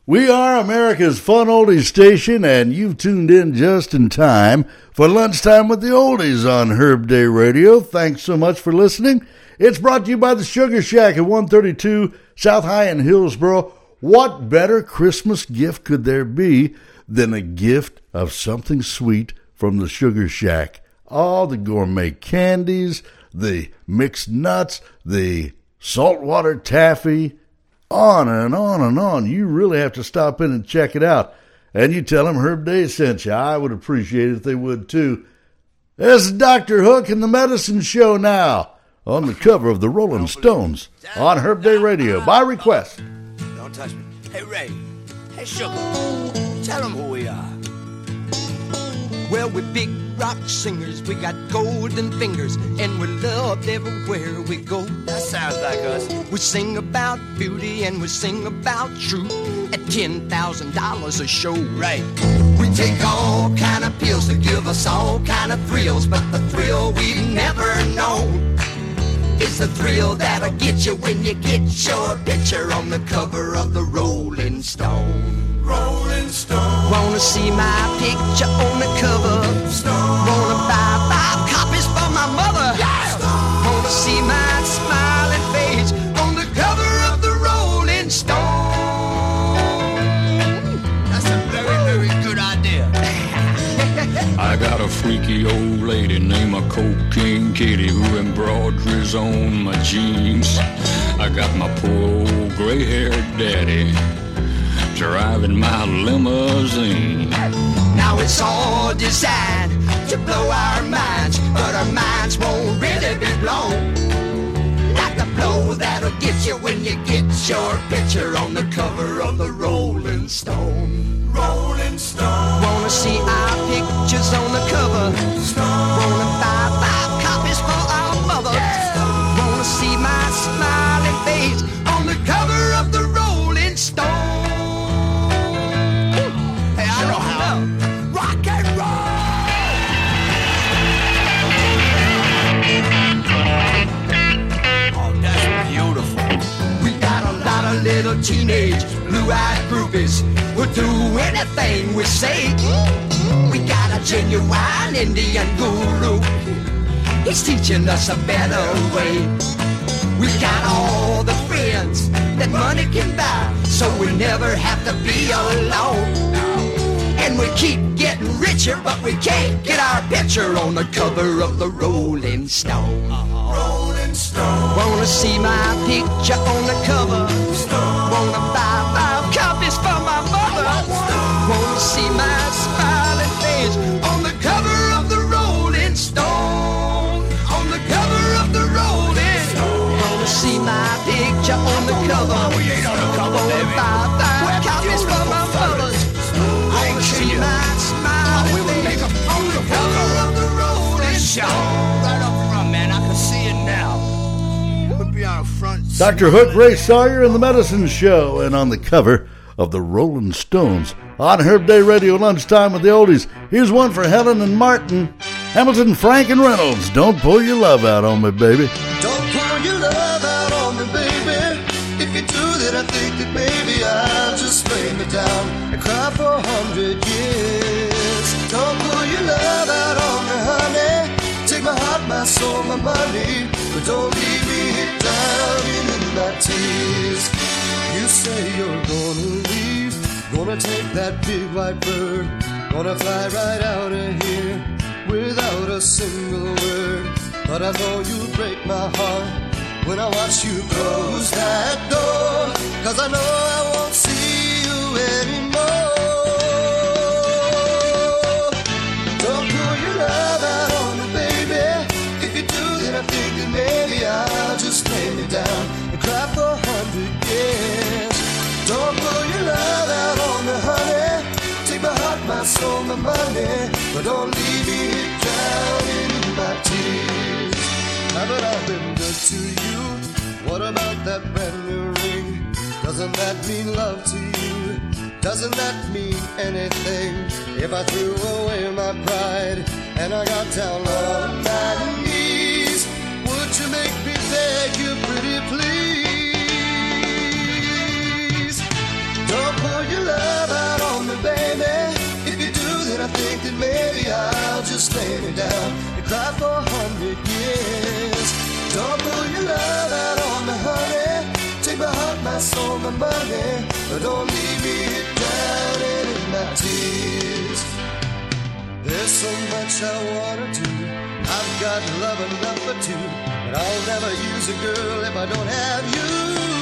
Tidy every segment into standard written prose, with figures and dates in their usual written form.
We are America's fun oldies station, and you've tuned in just in time for Lunchtime with the Oldies on Herb Day Radio. Thanks so much for listening. It's brought to you by the Sugar Shack at 132 South High in Hillsboro. What better Christmas gift could there be than a gift of something sweet from the Sugar Shack? All the gourmet candies, the mixed nuts, the saltwater taffy, on and on and on. You really have to stop in and check it out. And you tell them Herb Day sent you. I would appreciate it if they would too. This is Dr. Hook and the Medicine Show now on the cover of the Rolling Stones on Herb Day Radio by request. Don't touch me. Hey, Ray. Hey, Sugar. Tell them who we are. Well, we're big rock singers, we got golden fingers, and we're loved everywhere we go. That sounds like us. We sing about beauty and we sing about truth at $10,000 a show. Right. We take all kind of pills to give us all kind of thrills, but the thrill we've never known is the thrill that'll get you when you get your picture on the cover of the Rolling Stone. Rolling Stone. Wanna see my picture on the cover? Stone. Wanna buy 5 copies for my mother? Yeah. Stone. Wanna see my smiling face on the cover of the Rolling Stone? That's a very, very good idea. I got a freaky old lady named a Cocaine Kitty who embroideries on my jeans. I got my poor old gray-haired daddy driving my limousine. Now it's all designed to blow our minds, but our minds won't really be blown like the blow that'll get you when you get your picture on the cover of the Rolling Stone. Rolling Stone. Wanna see our pictures on the cover? Stone. Wanna buy 5 copies for our mother? Yeah. Wanna see my smiling face on the cover of the Rolling Stone? Rock and roll! Oh, that's beautiful. We got a lot of little teenage blue-eyed groupies who'll do anything we say. We got a genuine Indian guru. He's teaching us a better way. We got all the friends that money can buy, so we never have to be alone. And we keep getting richer, but we can't get our picture on the cover of the Rolling Stone. Rolling Stone. Wanna see my picture on the cover? Stone. Wanna buy 5 copies for my mother? Stone. Wanna see my smiling face on the cover of the Rolling Stone? On the cover of the Rolling Stone. Wanna see my picture on the cover? We ain't on the cover, baby. Wanna buy 5 copies for my mother? See my smiling face on the cover of the Rolling Stone. Right up front, man. I can see it now. We'll be on the front. Dr. Hook, Ray Sawyer, and the Medicine Show, and on the cover of the Rolling Stones on Herb Day Radio Lunchtime with the Oldies. Here's one for Helen and Martin, Hamilton, Frank, and Reynolds. Don't pull your love out on me, baby. Don't pull your love out on me, baby. If you do, then I think that maybe I'll just lay me down and cry for 100 years. Don't pull your love out on me, honey. Take my heart, my soul, my money, but don't leave me here drowning in my tears. You say you're gonna leave, gonna take that big white bird, gonna fly right out of here without a single word. But I know you break my heart when I watch you close that door, 'cause I know I won't see you anymore. Don't pull your love out on me, baby. If you do, then I think that maybe I'll just lay me down and cry for 100 years. Don't pull your love out on me, honey. Take my heart, my soul, my money, but don't leave me drowning in my tears. Haven't I been good to you? What about that brand new ring? Doesn't that mean love to you? Doesn't that mean anything? If I threw away my pride and I got down on my knees, would you make me beg you pretty please? Don't put pour your love out on me, baby. If you do, then I think that maybe I'll just lay me down and cry for 100 years. Don't pour your love out on me, honey. Take my heart, my soul, my money, but don't leave me drowning in my tears. There's so much I wanna do. I've got love enough for two, but I'll never use a girl if I don't have you.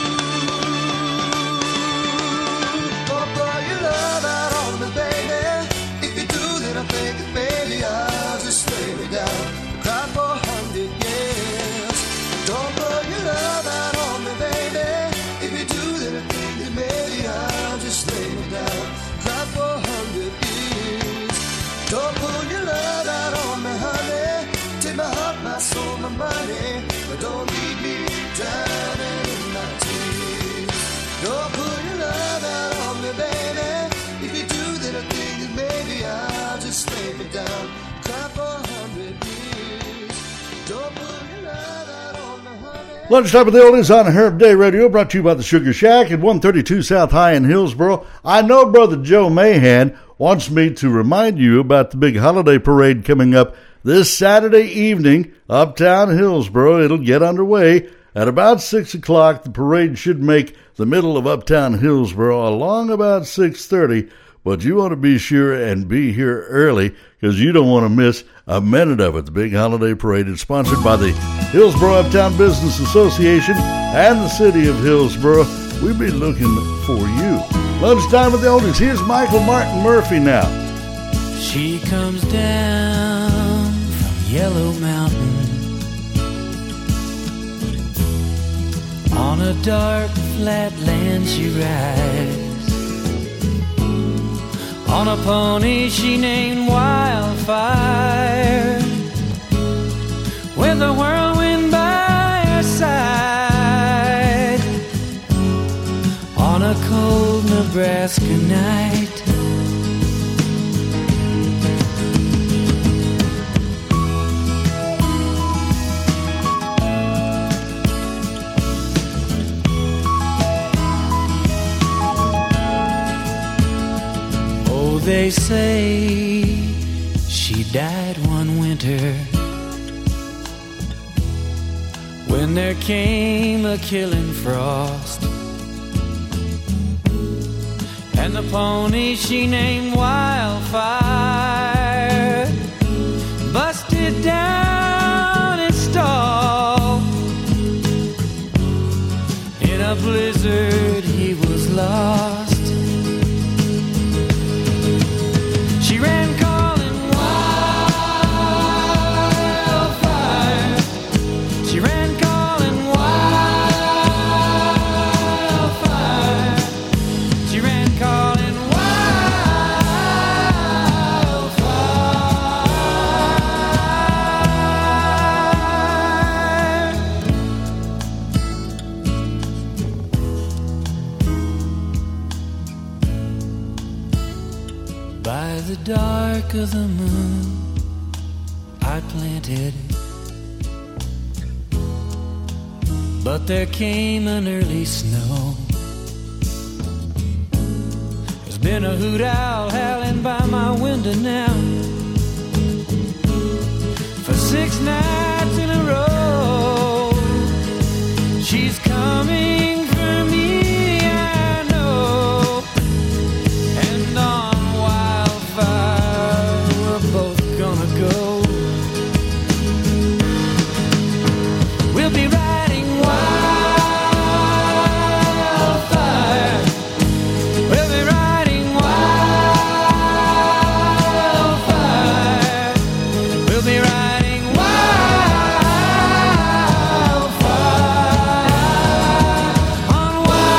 Don't pour your love out on me, baby. If you do, then I think that maybe I'll just lay me down and cry for 100 years. Don't pour your love out on me, baby. If you do, then I think that maybe I'll just lay me down and cry for 100 years. Don't pour your love out on me, honey. Take my heart, my soul, my money, but don't leave me drowning in my tears. Don't pour your love out on me, baby. If you do, then I think that maybe I'll just lay me down, cry for 100 years. Don't pour your love out on me, honey. Lunchtime with the Oldies on Herb Day Radio, brought to you by the Sugar Shack at 132 South High in Hillsboro. I know Brother Joe Mahan wants me to remind you about the big holiday parade coming up this Saturday evening, uptown Hillsboro. It'll get underway at about 6 o'clock. The parade should make the middle of uptown Hillsboro along about 6:30, but you want to be sure and be here early because you don't want to miss a minute of it. The big holiday parade is sponsored by the Hillsboro Uptown Business Association and the city of Hillsboro. We'll be looking for you. Lunchtime with the Oldies. Here's Michael Martin Murphy now. She comes down from Yellow Mountain on a dark flat land she rides, on a pony she named Wildfire, with a whirlwind by her side, on a cold Nebraska night. They say she died one winter when there came a killing frost, and the pony she named Wildfire busted down its stall. In a blizzard he was lost. She ran calling wildfire. She ran calling wildfire. She ran calling by the dark of the moon I planted, but there came an early snow. There's been a hoot owl howling by my window now for 6 nights in a row. She's coming for me, I know, and on Wildfire we're both gonna go. We'll be riding Wildfire. We'll be riding Wildfire. We'll be riding Wildfire. On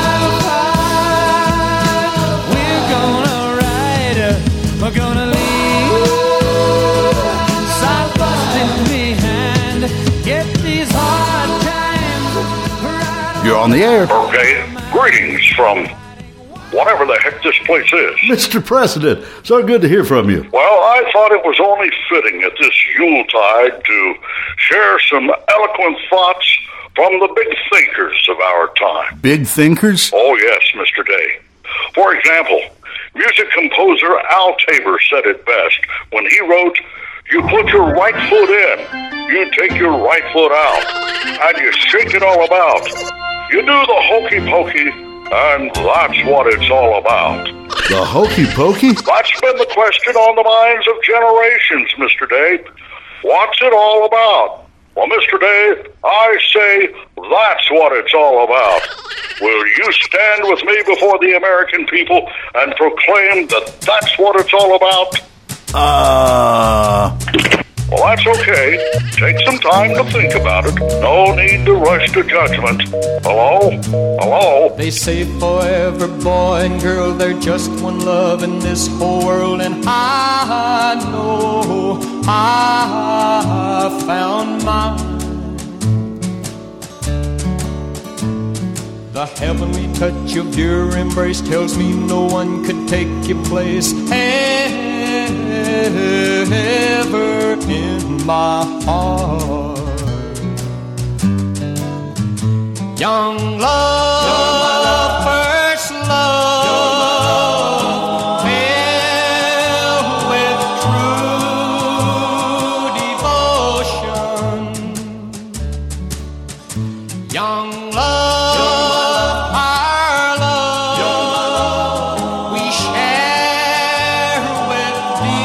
Wildfire we're gonna ride her. We're gonna leave side busting behind. Get these hard times right. You're on the air. Okay, greetings from whatever the heck this place is. Mr. President, so good to hear from you. Well, I thought it was only fitting at this Yuletide to share some eloquent thoughts from the big thinkers of our time. Big thinkers? Oh, yes, Mr. Day. For example, music composer Al Tabor said it best when he wrote, "You put your right foot in, you take your right foot out, and you shake it all about. You do the hokey pokey, and that's what it's all about." The hokey pokey? That's been the question on the minds of generations, Mr. Dave. What's it all about? Well, Mr. Dave, I say that's what it's all about. Will you stand with me before the American people and proclaim that that's what it's all about? Well, that's okay. Take some time to think about it. No need to rush to judgment. Hello? Hello? They say forever, boy and girl, they're just one love in this whole world. And I know I found mine. The heavenly touch of your embrace tells me no one could take your place ever in my heart. Young love, first love, filled with true devotion. Young love, our love, we share with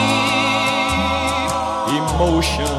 deep emotion.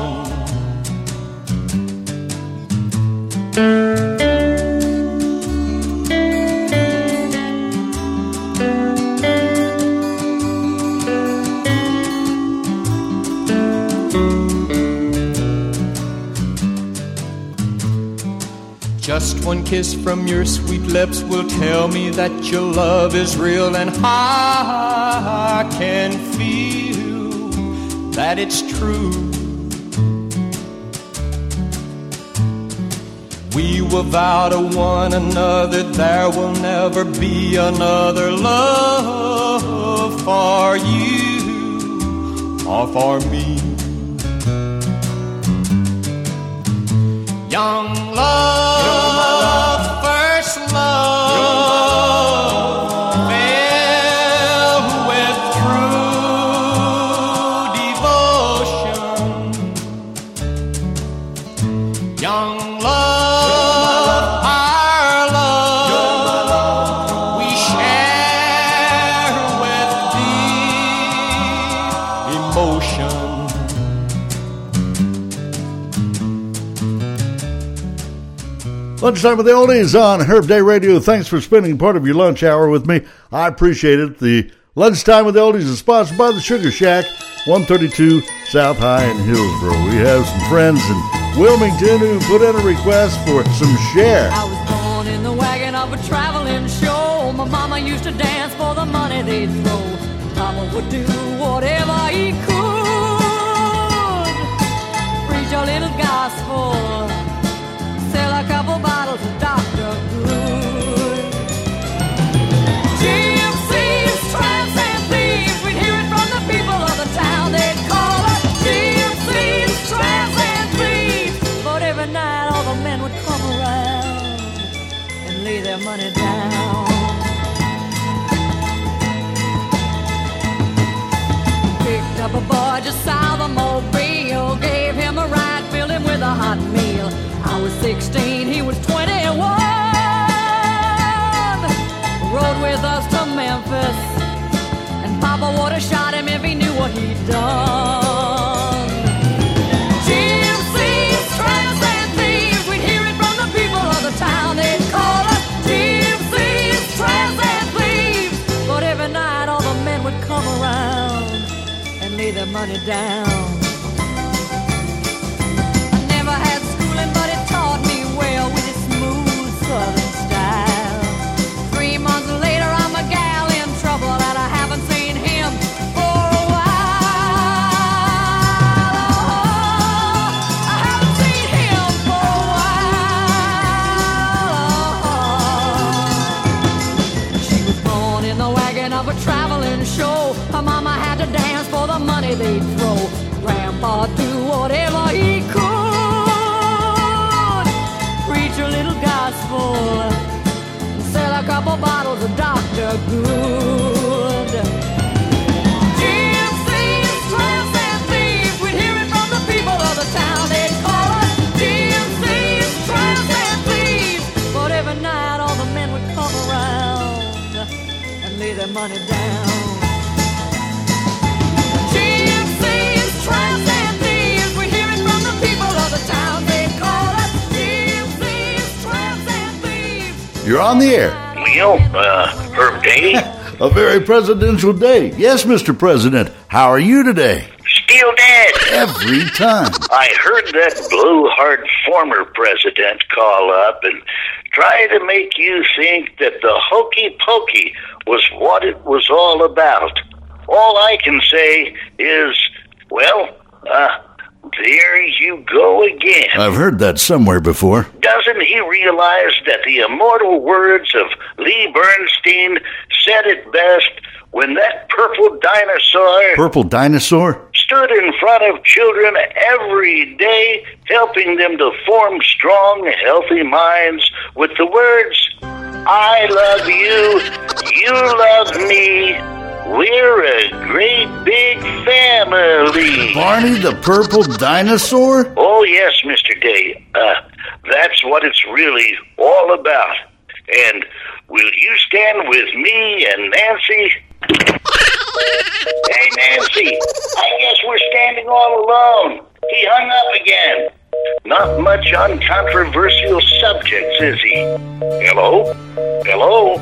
Just one kiss from your sweet lips will tell me that your love is real, and I can feel that it's true. We will vow to one another there will never be another love for you or for me. Young love, first love, filled with true devotion. Young love, our love, we share with deep emotion. Lunchtime with the Oldies on Herb Day Radio. Thanks for spending part of your lunch hour with me. I appreciate it. The Lunchtime with the Oldies is sponsored by the Sugar Shack, 132 South High in Hillsboro. We have some friends in Wilmington who put in a request for some Cher. I was born in the wagon of a traveling show. My mama used to dance for the money they'd throw. Papa would do whatever he could. Preach a little gospel, sell a couple bottles of Dr. Good. Gypsies, tramps, and thieves, we'd hear it from the people of the town. They'd call us gypsies, tramps, and thieves. But every night all the men would come around and lay their money down. Picked up a boy just south of Mobile, gave him a ride, filled him with a hot meal. I was 16, he was 21. Rode with us to Memphis, and Papa would have shot him if he knew what he'd done. Gypsies, tramps, and thieves, we'd hear it from the people of the town. They'd call us gypsies, tramps, and thieves. But every night all the men would come around and lay their money down. But it taught me well with its smooth southern style. 3 months later I'm a gal in trouble, and I haven't seen him for a while. Oh, I haven't seen him for a while. She was born in the wagon of a traveling show. Her mama had to dance for the money they'd throw. Grandpa do whatever he could. Preach a little gospel, sell a couple bottles of Dr. are good. GMC's tramps and thieves, we hear it from the people of the town. They call us GMC's tramps and thieves. But every night all the men would come around and lay their money down. GMC's tramps and thieves, we hear it from the people of the town. They call us GMC's tramps and thieves. You're on the air. Well, Herb Day, A very presidential day. Yes, Mr. President. How are you today? still dead. Every time. I heard that blowhard former president call up and try to make you think that the hokey pokey was what it was all about. All I can say is, well, there you go again. I've heard that somewhere before. Doesn't he realize that the immortal words of Lee Bernstein said it best when that purple dinosaur Purple dinosaur? stood in front of children every day, helping them to form strong, healthy minds with the words, I love you, you love me, we're a great big family. Barney the purple dinosaur? Oh, yes, Mr. Day. That's what it's really all about. And will you stand with me and Nancy? Hey, Nancy, I guess we're standing all alone. He hung up again. Not much on controversial subjects, is he? Hello? Hello?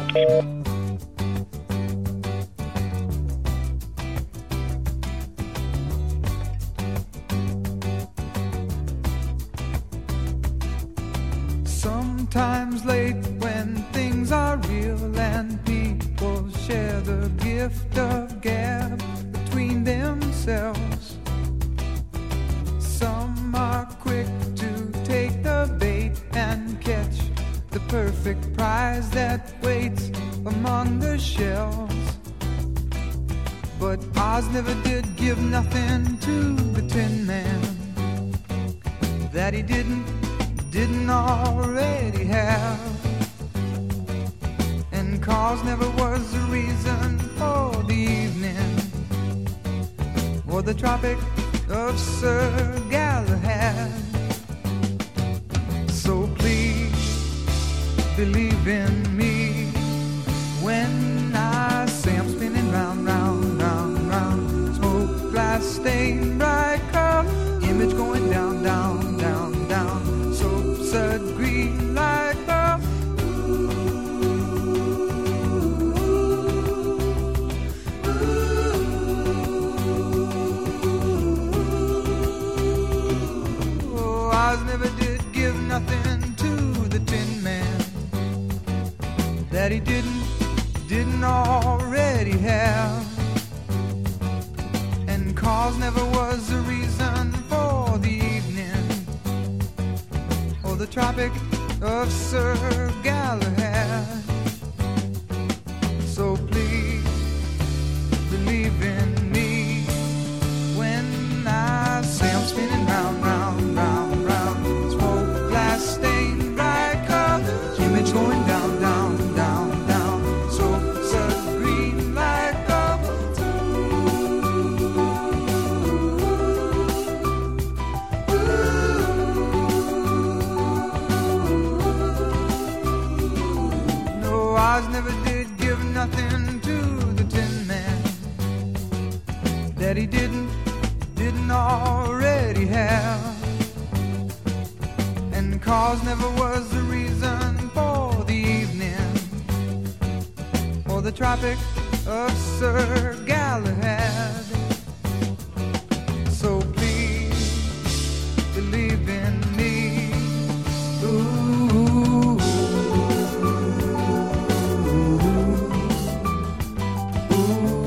Sometimes late when things are real and people share the gift of gab between themselves. Some are quick to take the bait and catch the perfect prize that waits among the shells. But Oz never did give nothing to the Tin Man that he didn't already have. And cause never was the reason for the evening or the Tropic of Sir Galahad. So please believe in me when I say I'm spinning round, round, round, round. Smoke, glass, stain, bright color, image going down, down, down, down. Soap, green like pearl. Oh, Oz never did give nothing to the Tin Man that he didn't already have. And cause never was the reason for the evening or the Tropic of Sir Galahad. So please believe in me when I say I'm spinning round, round, round, round. Smoke, glass, stain, bright color, image going down, down, down, down. So green like gold. Oz never did give nothing to the Tin Man that he didn't already have. And cause never was the reason for the evening or the Tropic of Sir Galahad. So please believe in me. Ooh. Ooh.